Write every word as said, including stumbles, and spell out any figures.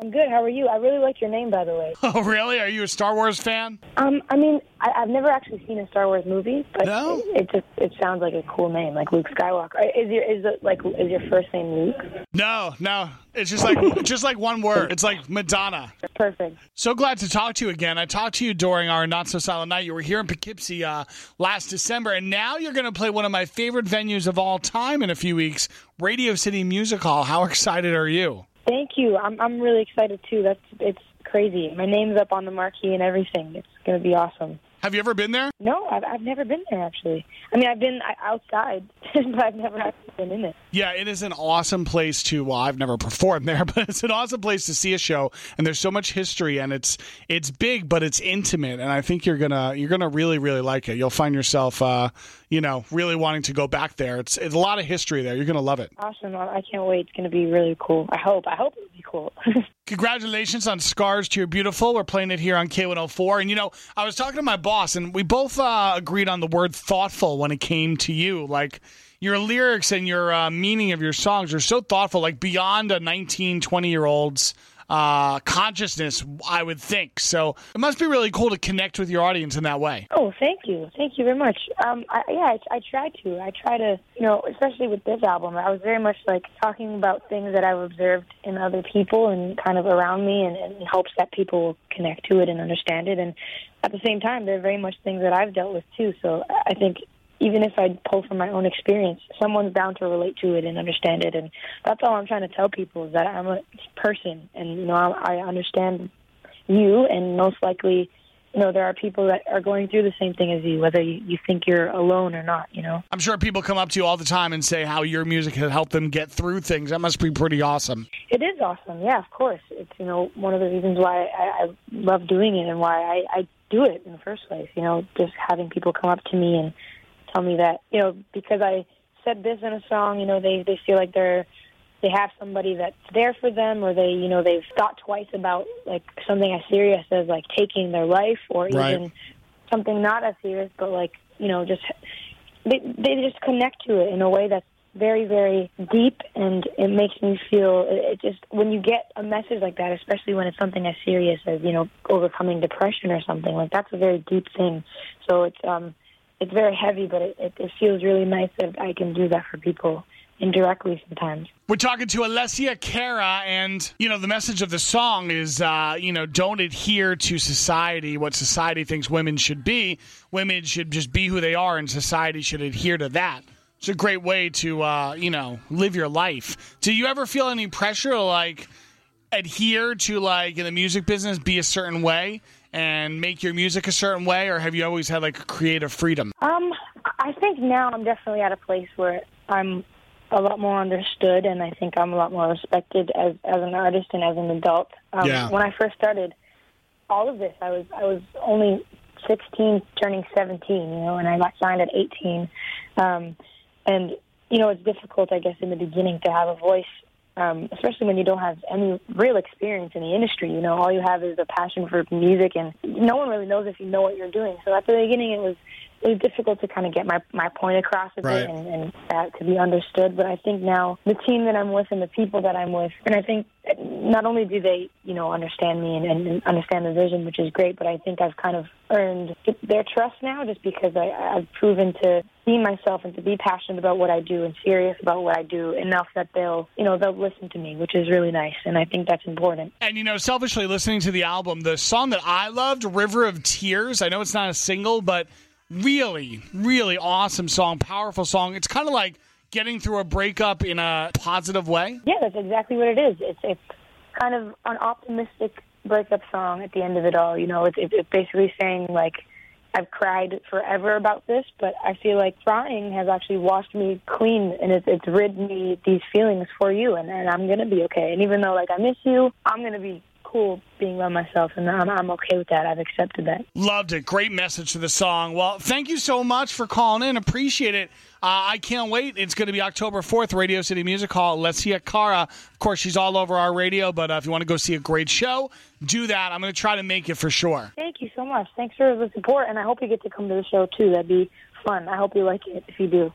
I'm good. How are you? I really like your name, by the way. Oh, really? Are you a Star Wars fan? Um, I mean, I, I've never actually seen a Star Wars movie, but No? it, it just it sounds like a cool name, like Luke Skywalker. Is your is it like is your first name Luke? No, no. It's just like just like one word. It's like Madonna. Perfect. So glad to talk to you again. I talked to you during our Not So Silent Night. You were here in Poughkeepsie uh, last December, and now you're going to play one of my favorite venues of all time in a few weeks, Radio City Music Hall. How excited are you? Thank you. I'm I'm really excited too. That's it's crazy. My name's up on the marquee and everything. It's going to be awesome. Have you ever been there? No, I've I've never been there actually. I mean, I've been outside, but I've never actually been in it. Yeah, it is an awesome place to. Well, I've never performed there, but it's an awesome place to see a show. And there's so much history, and it's it's big, but it's intimate. And I think you're gonna you're gonna really really like it. You'll find yourself, uh, you know, really wanting to go back there. It's it's a lot of history there. You're gonna love it. Awesome. I can't wait. It's going to be really cool. I hope. I hope it'll be cool. Congratulations on Scars to Your Beautiful. We're playing it here on K one oh four. And, you know, I was talking to my boss, and we both uh, agreed on the word thoughtful when it came to you. Like, your lyrics and your uh, meaning of your songs are so thoughtful, like beyond a nineteen, twenty-year-old's uh, consciousness, I would think. So it must be really cool to connect with your audience in that way. Oh, thank you. Thank you very much. Um, I, yeah, I, I try to. I try to, you know, especially with this album, I was very much like talking about things that I've observed in other people and kind of around me and, and in hopes that people will connect to it and understand it. And at the same time, they're very much things that I've dealt with too. So I think even if I pull from my own experience, someone's bound to relate to it and understand it. And that's all I'm trying to tell people is that I'm a person and, you know, I, I understand you, and most likely, you know, there are people that are going through the same thing as you, whether you, you think you're alone or not, you know. I'm sure people come up to you all the time and say how your music has helped them get through things. That must be pretty awesome. It is awesome, yeah, of course. It's, you know, one of the reasons why I, I love doing it and why I, I do it in the first place, you know, just having people come up to me and tell me that, you know, because I said this in a song, you know, they, they feel like they're, they have somebody that's there for them, or they, you know, they've thought twice about, like, something as serious as, like, taking their life, or Right. even something not as serious, but, like, you know, just, they, they just connect to it in a way that's very, very deep, and it makes me feel, it just, when you get a message like that, especially when it's something as serious as, you know, overcoming depression or something, like, that's a very deep thing. So it's, um, it's very heavy, but it, it, it feels really nice that I can do that for people indirectly sometimes. We're talking to Alessia Cara, and, you know, the message of the song is, uh, you know, don't adhere to society, what society thinks women should be. Women should just be who they are, and society should adhere to that. It's a great way to, uh, you know, live your life. Do you ever feel any pressure to, like, adhere to, like, in the music business, be a certain way and make your music a certain way, or have you always had, like, creative freedom? Um, I think now I'm definitely at a place where I'm a lot more understood, and I think I'm a lot more respected as as an artist and as an adult. Um, Yeah. When I first started all of this, I was I was only sixteen, turning seventeen, you know, and I got signed at eighteen. Um, and, you know, it's difficult, I guess, in the beginning to have a voice, um, especially when you don't have any real experience in the industry. You know, all you have is a passion for music, and no one really knows if you know what you're doing. So at the beginning, it was it was difficult to kind of get my, my point across a bit, Right. and, and uh, to be understood. But I think now the team that I'm with and the people that I'm with, and I think not only do they, you know, understand me and, and understand the vision, which is great, but I think I've kind of earned their trust now just because I, I've proven to be myself and to be passionate about what I do and serious about what I do enough that they'll, you know, they'll listen to me, which is really nice. And I think that's important. And, you know, selfishly listening to the album, the song that I loved, River of Tears, I know it's not a single, but really, really awesome song, powerful song. It's kind of like getting through a breakup in a positive way. Yeah, that's exactly what it is. It's it's kind of an optimistic breakup song at the end of it all. You know, it's, it's basically saying, like, I've cried forever about this, but I feel like crying has actually washed me clean, and it's, it's rid me these feelings for you, and, and I'm going to be okay. And even though, like, I miss you, I'm going to be cool being by myself, and I'm, I'm okay with that. I've accepted that. Loved it. Great message to the song. Well, thank you so much for calling in. Appreciate it. Uh, I can't wait. It's going to be October fourth, Radio City Music Hall. Alessia Cara. Of course, she's all over our radio, but uh, if you want to go see a great show, do that. I'm going to try to make it for sure. Thank you so much. Thanks for the support, and I hope you get to come to the show, too. That'd be fun. I hope you like it if you do.